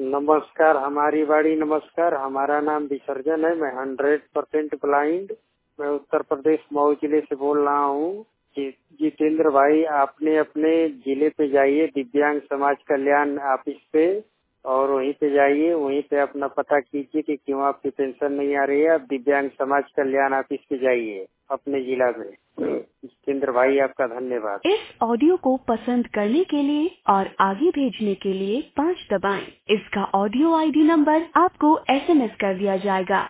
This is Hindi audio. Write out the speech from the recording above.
नमस्कार, हमारी बाड़ी नमस्कार। हमारा नाम विसर्जन है। मैं 100% ब्लाइंड, मैं उत्तर प्रदेश मऊ जिले से बोल रहा हूँ। जितेंद्र भाई, आपने अपने जिले पे जाइए, दिव्यांग समाज कल्याण ऑफिस पे, और वहीं पे जाइए, वहीं पे अपना पता कीजिए कि क्यों आपकी पेंशन नहीं आ रही है। आप दिव्यांग समाज कल्याण ऑफिस पे जाइए अपने जिला में। जितेंद्र भाई, आपका धन्यवाद। इस ऑडियो को पसंद करने के लिए और आगे भेजने के लिए 5 दबाएं। इसका ऑडियो ID नंबर आपको SMS कर दिया जाएगा।